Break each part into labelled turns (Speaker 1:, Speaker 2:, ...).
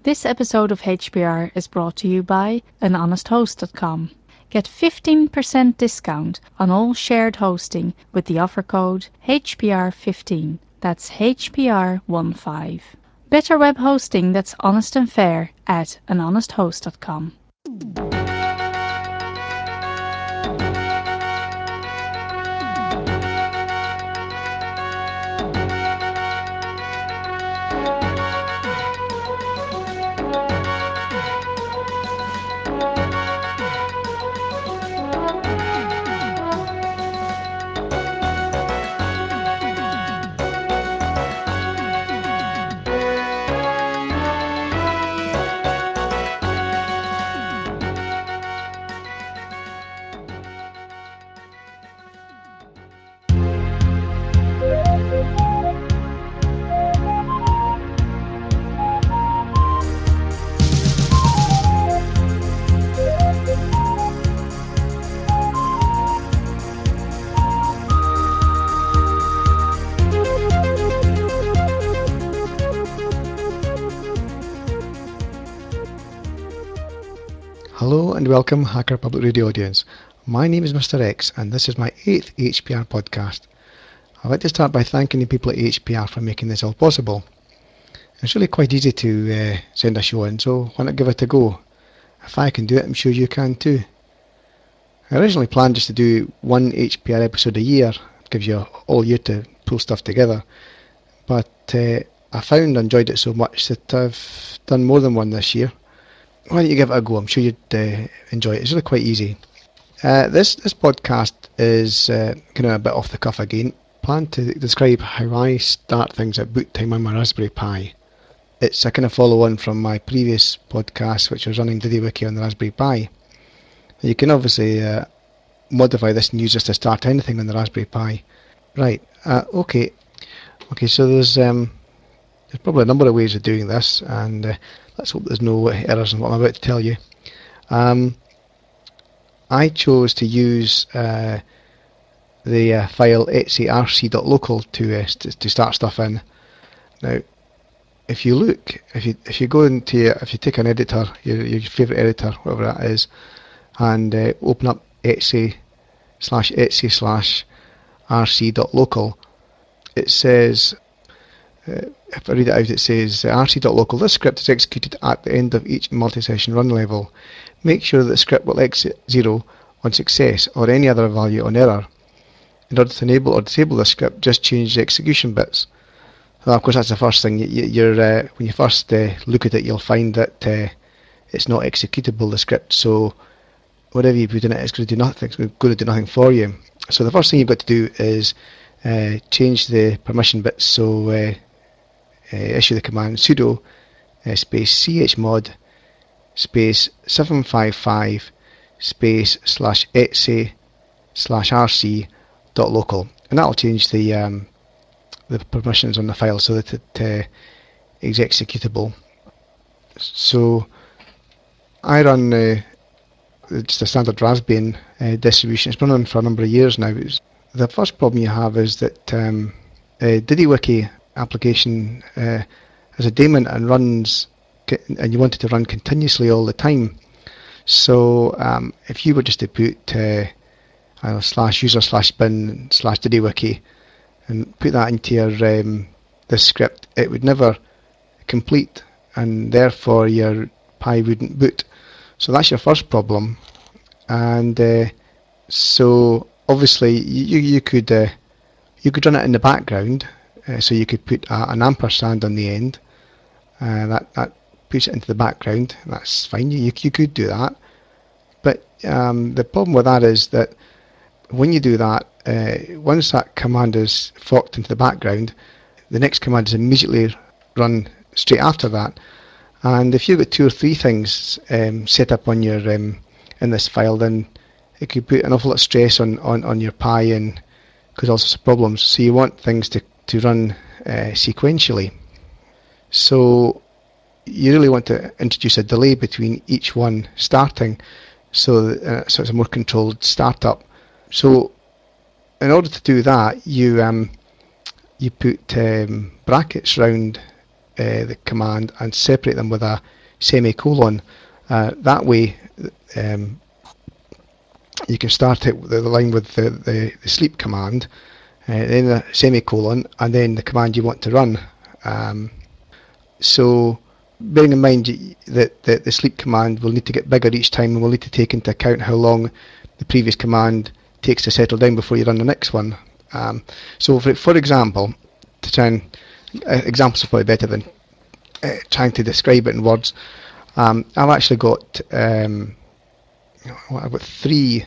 Speaker 1: This episode of HPR is brought to you by anhonesthost.com. Get 15% discount on all shared hosting with the offer code HPR15. That's HPR15. Better web hosting that's honest and fair at anhonesthost.com.
Speaker 2: Hello and welcome, Hacker Public Radio audience. My name is Mr. X and this is my 8th HPR podcast. I'd like to start by thanking the people at HPR for making this all possible. It's really quite easy to send a show in, so why not give it a go? If I can do it, I'm sure you can too. I originally planned just to do one HPR episode a year. It gives you all year to pull stuff together. But I found I enjoyed it so much that I've done more than one this year. Why don't you give it a go? I'm sure you'd enjoy it. It's really quite easy. This podcast is kind of a bit off the cuff again. Plan to describe how I start things at boot time on my Raspberry Pi. It's a kind of follow on from my previous podcast, which was running DidiWiki on the Raspberry Pi. You can obviously modify this and use this to start anything on the Raspberry Pi. Right. Okay. So there's probably a number of ways of doing this, and let's hope there's no errors in what I'm about to tell you. I chose to use the file etcrc.local to start stuff in. Now, if you take an editor, your favourite editor, whatever that is, and open up etc/etc/rc.local, it says, if I read it out, it says rc.local. This script is executed at the end of each multi-session run level. Make sure that the script will exit 0 on success or any other value on error. In order to enable or disable the script, just change the execution bits. Well, of course, that's the first thing. When you first look at it, you'll find that it's not executable, the script. So whatever you put in it, it's going to do nothing. It's going to do nothing for you. So the first thing you've got to do is change the permission bits. So issue the command sudo space chmod space 755 space /etc/rc.local, and that'll change the permissions on the file so that it is executable. So I run just a standard Raspbian distribution. It's been running for a number of years now. The first problem you have is that DidiWiki application has a daemon and runs, and you want it to run continuously all the time. So if you were just to put /user/bin/DidiWiki and put that into your this script, it would never complete, and therefore your Pi wouldn't boot. So that's your first problem. And so obviously you could run it in the background. So you could put an ampersand on the end. That puts it into the background. That's fine. You could do that. But the problem with that is that when you do that, once that command is forked into the background, the next command is immediately run straight after that. And if you've got 2 or 3 things set up on your in this file, then it could put an awful lot of stress on your Pi and cause all sorts of problems. So you want things to run sequentially. So you really want to introduce a delay between each one starting, so it's a more controlled startup. So in order to do that, you put brackets around the command and separate them with a semicolon. That way you can start it the line with the sleep command, then a semicolon, and then the command you want to run. So bearing in mind that the sleep command will need to get bigger each time, and we'll need to take into account how long the previous command takes to settle down before you run the next one. So for example, to try and examples are probably better than trying to describe it in words. I've actually got I've got three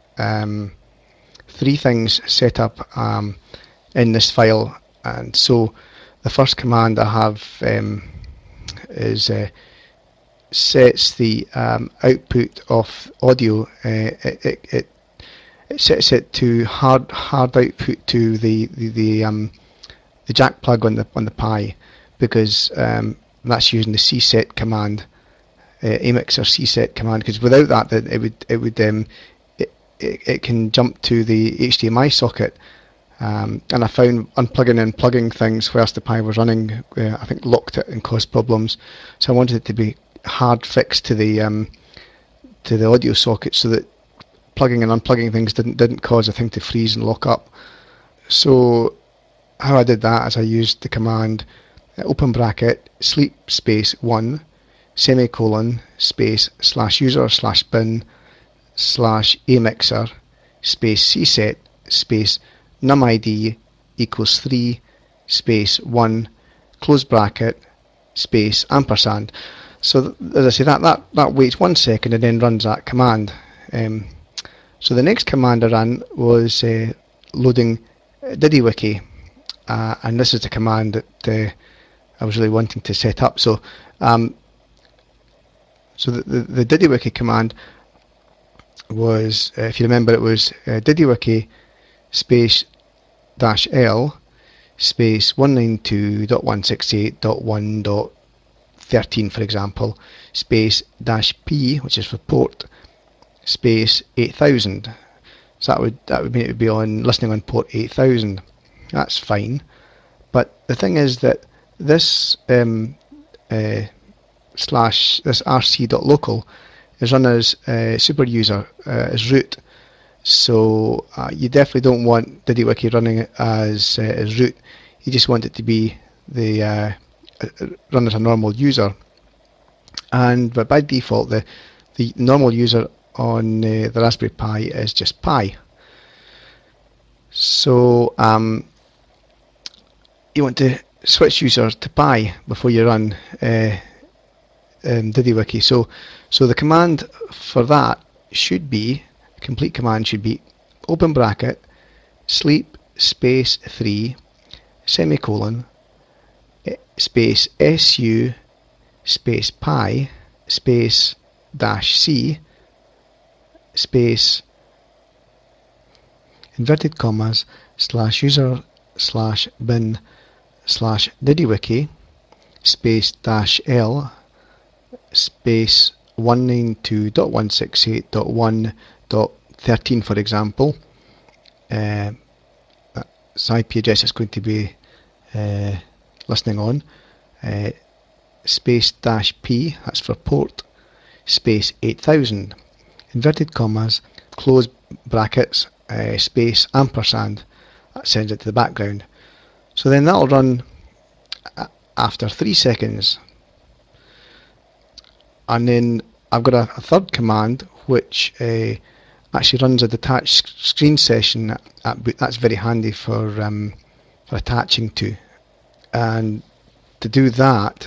Speaker 2: things set up in this file, and so the first command I have is sets the output of audio. It sets it to hard output to the jack plug on the Pi, because that's using the cset command, amixer cset command. Because without that, it can jump to the HDMI socket. And I found unplugging and plugging things whilst the Pi was running, I think locked it and caused problems. So I wanted it to be hard fixed to the audio socket, so that plugging and unplugging things didn't cause the thing to freeze and lock up. So how I did that is I used the command open bracket sleep space 1 semicolon space /user /bin /amixer space cset space numid equals 3 space 1 close bracket space ampersand. So as I say, that waits 1 second and then runs that command. So the next command I ran was loading DidiWiki, and this is the command that I was really wanting to set up. So the DidiWiki command was, if you remember, it was DidiWiki space -l space 192.168.1.13, for example, space -p, which is for port, space 8000. So that would mean it would be listening on port 8000. That's fine, but the thing is that this this rc.local is run as super user as root. So you definitely don't want DidiWiki running as root. You just want it to be the run as a normal user. But by default, the normal user on the Raspberry Pi is just Pi. So you want to switch user to Pi before you run DidiWiki. So the command for that should be, complete command should be open bracket sleep space 3 semicolon space su space pi space -c space inverted commas /user /bin /DidiWiki space -l space 192.168.1.13, for example. That's IP address is going to be listening on. Space -p, that's for port, space 8000, inverted commas, close brackets, space ampersand. That sends it to the background. So then that'll run after 3 seconds. And then I've got a third command which actually runs a detached screen session at boot. That's very handy for attaching to. And to do that,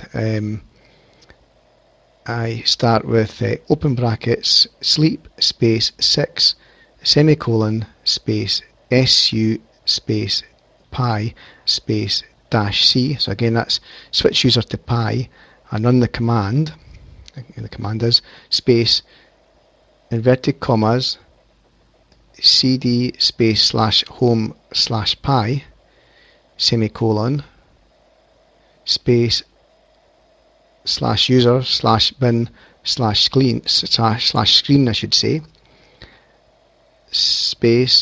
Speaker 2: I start with open brackets sleep space 6 semicolon space su space pi space -c. So again, that's switch user to Pi and run the command. And the command is space inverted commas cd space /home /pi semicolon space /user /bin /screen I should say space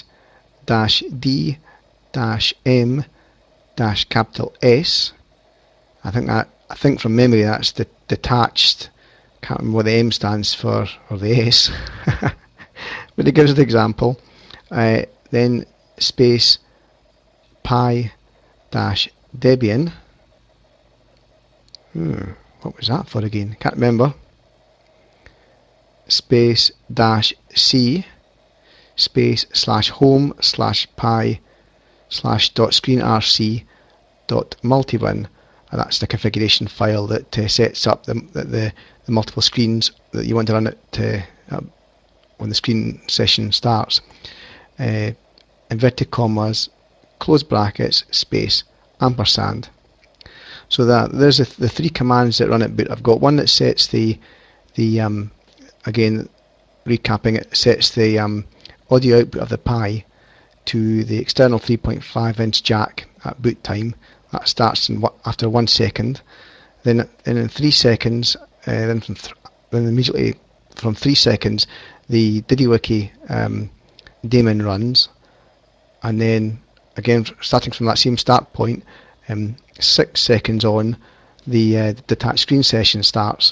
Speaker 2: -d -m capital S. I think that I think from memory that's the detached. Can't remember what the M stands for, or the S. But it gives the example. Then space pi dash Debian. What was that for again? Can't remember. Space dash C space slash home slash pi slash dot screenrc dot multiwin, and that's the configuration file that sets up the multiple screens that you want to run it when the screen session starts. Inverted commas, close brackets, space, ampersand. So that there's the three commands that run at boot. I've got one that sets the again recapping it, sets the audio output of the Pi to the external 3.5 inch jack at boot time. That starts after 1 second. Then in 3 seconds, then immediately from 3 seconds, the DidiWiki daemon runs, and then again starting from that same start point, 6 seconds on, the detached screen session starts.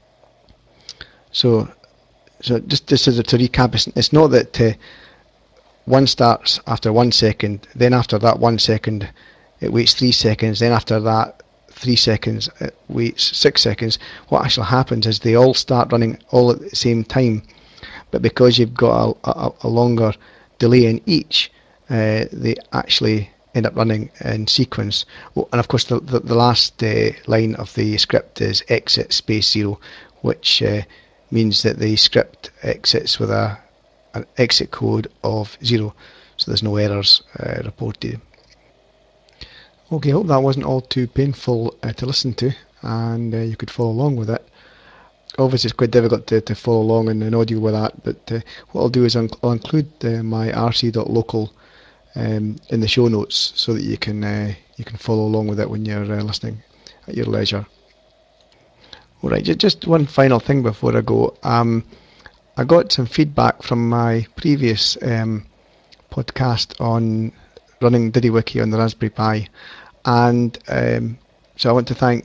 Speaker 2: So just to recap, it's not that one starts after 1 second, then after that 1 second it waits 3 seconds, then after that 3 seconds it waits 6 seconds. What actually happens is they all start running all at the same time, but because you've got a longer delay in each, they actually end up running in sequence. Oh, and of course the last line of the script is exit space 0, which means that the script exits with an exit code of 0, so there's no errors reported. Okay, I hope that wasn't all too painful to listen to, and you could follow along with it. Obviously it's quite difficult to follow along in an audio with that, but what I'll do is I'll include my rc.local in the show notes so that you can follow along with it when you're listening at your leisure. Alright, just one final thing before I go. I got some feedback from my previous podcast on running DidiWiki on the Raspberry Pi, and so I want to thank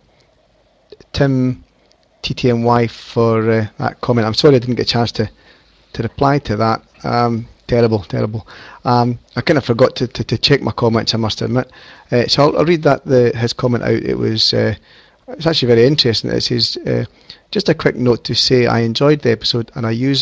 Speaker 2: Tim TTMY for that comment. I'm sorry I didn't get a chance to reply to that. Terrible. I kind of forgot to check my comments, I must admit. So I'll read his comment out. It's actually very interesting. It says, just a quick note to say I enjoyed the episode and I use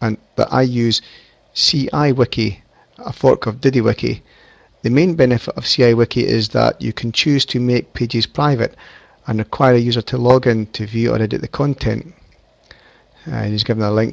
Speaker 2: CiWiki, a fork of DidiWiki. The main benefit of CiWiki is that you can choose to make pages private and require a user to log in to view or edit the content. And he's given a link,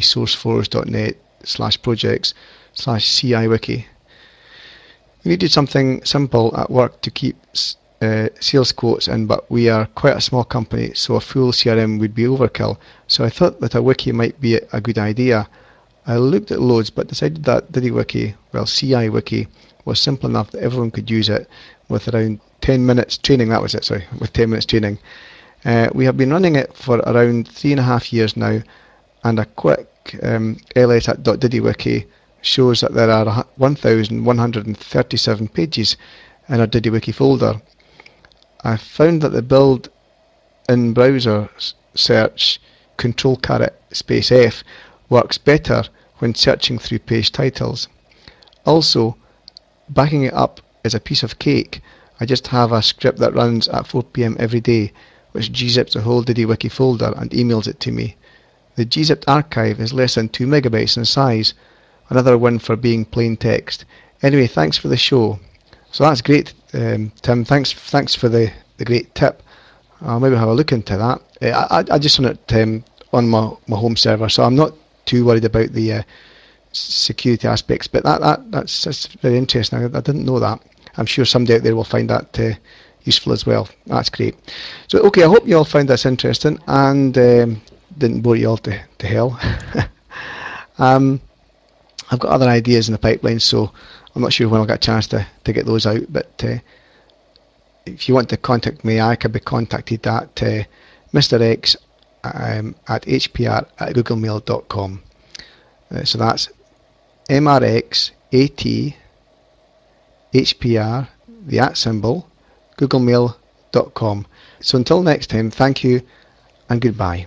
Speaker 2: http://sourceforge.net/projects/CiWiki. We needed something simple at work to keep sales quotes in, but we are quite a small company, so a full CRM would be overkill. So I thought that a wiki might be a good idea. I looked at loads, but decided that CiWiki, was simple enough that everyone could use it with around 10 minutes training. With 10 minutes training. We have been running it for around 3.5 years now, and a quick ls at .didiwiki shows that there are 1,137 pages in our DidiWiki folder. I found that the build in browser search Control-F works better when searching through page titles. Also, backing it up is a piece of cake. I just have a script that runs at 4 PM every day, which gzips the whole DidiWiki folder and emails it to me. The gzipped archive is less than 2 megabytes in size. Another win for being plain text. Anyway, thanks for the show. So that's great, Tim. Thanks for the great tip. I'll maybe have a look into that. I just run it on my home server, so I'm not too worried about the security aspects. But that's very interesting. I didn't know that. I'm sure somebody out there will find that useful as well. That's great. So okay, I hope you all found this interesting and didn't bore you all to hell. I've got other ideas in the pipeline, so I'm not sure when I'll get a chance to get those out, but if you want to contact me, I can be contacted at Mr. X at hpr@googlemail.com. So that's MRX AT HPR, the @ symbol, googlemail.com. hackapublicradio.com. So until next time, thank you and goodbye.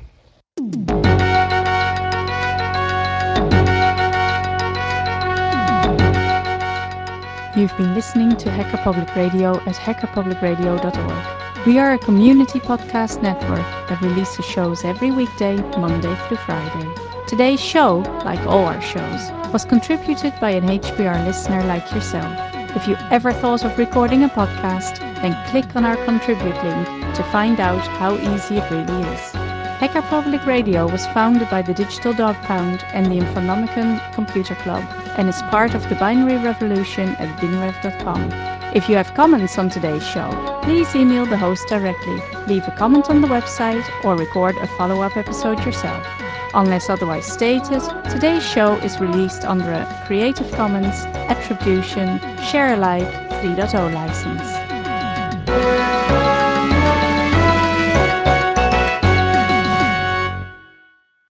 Speaker 1: You've been listening to Hacker Public Radio at hackerpublicradio.org. We are a community podcast network that releases shows every weekday, Monday through Friday. Today's show, like all our shows, was contributed by an HPR listener like yourself. If you ever thought of recording a podcast, then click on our contribute link to find out how easy it really is. Hacker Public Radio was founded by the Digital Dog Pound and the Infonomicon Computer Club and is part of the Binary Revolution at binrev.com. If you have comments on today's show, please email the host directly, leave a comment on the website, or record a follow-up episode yourself. Unless otherwise stated, today's show is released under a Creative Commons Attribution Share Alike 3.0 license.